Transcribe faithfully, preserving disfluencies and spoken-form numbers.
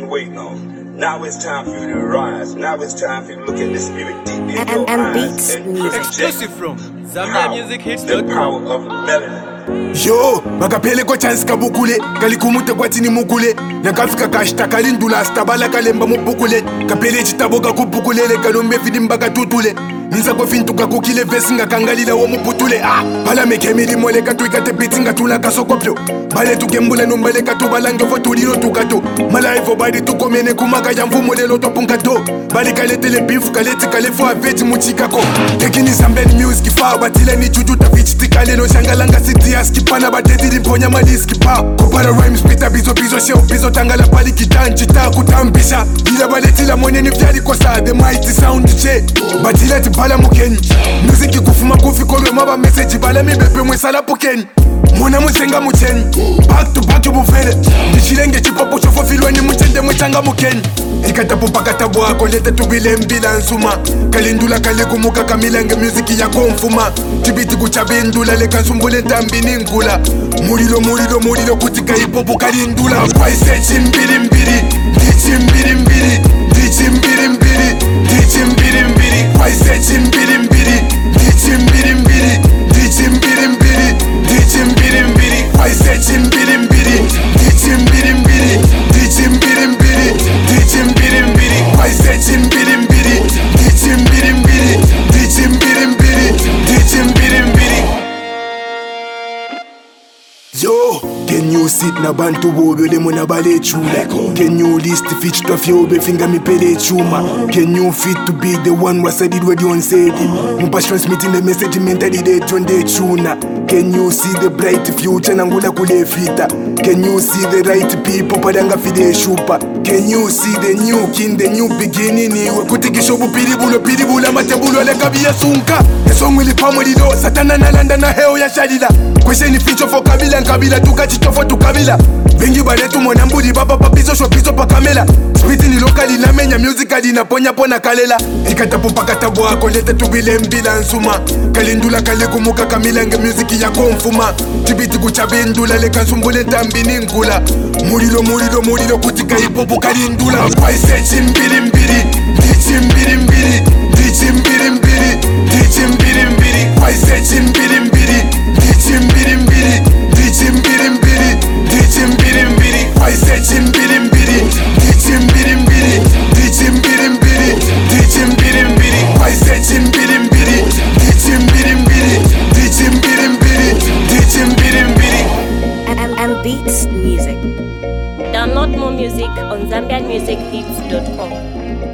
been waiting on. Now it's time for you to rise. Now it's time for you to look at the spirit deep in and, your and eyes. beats And music. Exclusive from Zambia Music Hits the dot com. power of melanin. Yo, makapele ko chance kabukule kalikumute kwatini mukule nakafika kashta kalindula stabala kalemba mubukule kapele chitaboka kubukulele kalombe vidimbaga tutule Nisa ko fintuka kukile vesi nga kangalila wo muputule ah bala mekemili mole katuika te biti nga tula kasokopyo bale tukembula numbale katubalange vo tulilo tukato mala evo badi tukomene kumaka ya mvumule loto punkato bali kalete le beef kalete kalefo aveti muchikako tekini Zambian music fa batile ni juju tafichitikale no shangalanga city askipana bateti limponya maliski pa kopara rhymes pita bizo bizo sheo bizo tangala pali kitanchi ta kutambisha ila baleti la moneni vyali kosa the mighty sound che batile bala mukeni music kufuma kufi kolwe maba message bala mi bebe mwesala pukeni muna musenga mucheni back to back bufere ndichilenge chipopo chofo filweni muchende mwechanga mukeni ikatapo pakatabo ako lete tubile mbila nsuma kalindula kalikumuka kamilenge music yako mfuma tibiti kuchabindula leka nsumbule ntambini ngula mulilo mulilo mulilo kutika hipopo kalindula kwaise chimbili mbili ndichi mbili mbili ndichi mbili mbili ndichi mbili mbili kwaise chimbili mbili ndichi mbili mbili ndichi mbili mbili ndichi mbili mbili kwaise chimbili mbili ndichi mbili mbili ndichi mbili mbili ndichi mbili mbili kwaise chimbili mbili ndichi mbili mbili ndichi mbili mbili ndichi mbili mbili. Yo, can you sit na bantu bobe le mona bale chula? Can you list fit to feel be finger me pele chuma? Can you fit to be the one what said it what you said it? Mupa transmitting the message mentally they turn the tuna. Can you see the bright future nangula kule fita? Can you see the right people padanga fide shupa? Can you see the new king, the new beginning? Iwe kutikisho bupiribulo piribula matebulo le kabia sunka. Esongu lipamu lido satana nalanda na heo ya shalila. Kwesheni ficho fo kabila kabila tukachitofo tukabila vengi baletu mwanambuli baba papizo shopizo pakamela spiti ni lokali na menya musicali na ponya pona kalela ikatapo pakatabo ako lete tubile mbila nsuma kalindula kalikumuka kamilenge music yako mfuma tibiti kuchabindula leka nsumbule ntambini ngula mulilo mulilo mulilo kutika hipopo kalindula kwaise chimbili mbili ndichi mbili mbili ndichi mbili mbili ndichi mbili mbili kwaise chimbili mbili ndichi mbili mbili ndichi mbili mbili ndichi mbili mbili kwaise chimbili mbili ndichi mbili mbili ndichi mbili mbili ndichi mbili mbili kwaise chimbili mbili ndichi mbili mbili ndichi mbili mbili ndichi mbili mbili. And, and beats music. Download more music on Zambian Music Hits dot com.